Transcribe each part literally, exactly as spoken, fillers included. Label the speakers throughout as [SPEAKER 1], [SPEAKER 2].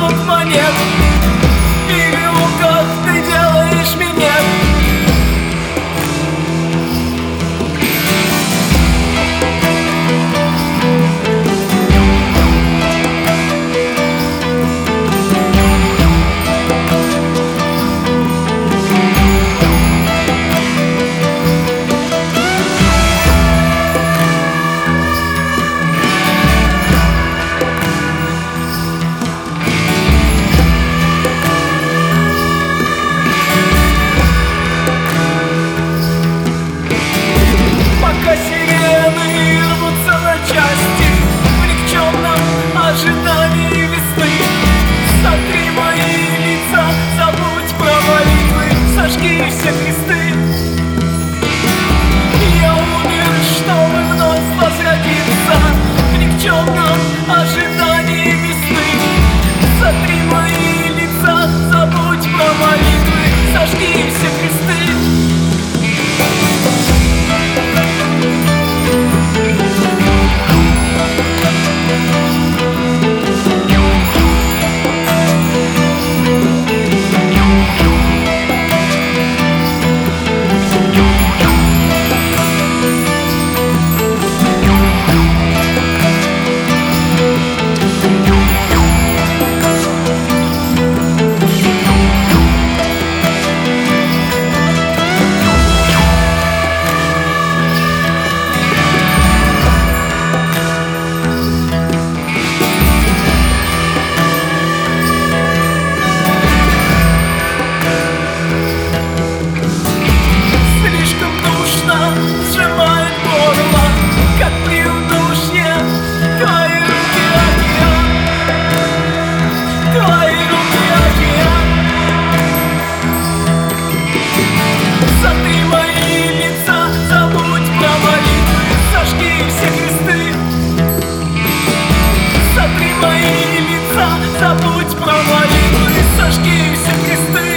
[SPEAKER 1] звук монет. В переулках ты делаешь минет. Пока сирены рвутся на части в никчемном ожидании весны, сотри мои лица, забудь про молитвы, сожги все кресты. Я умер, чтобы вновь возродиться в никчемном ожидании весны. Сотри мои лица, забудь про молитвы, сожги все кресты. Сжимает горло, как при удушье. Твои руки океан, твои руки океан. Сотри мои лица, забудь про молитвы, сожги все кресты. Сотри мои лица, забудь про молитвы, сожги все кресты.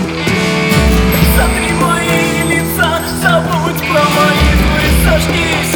[SPEAKER 1] Сожги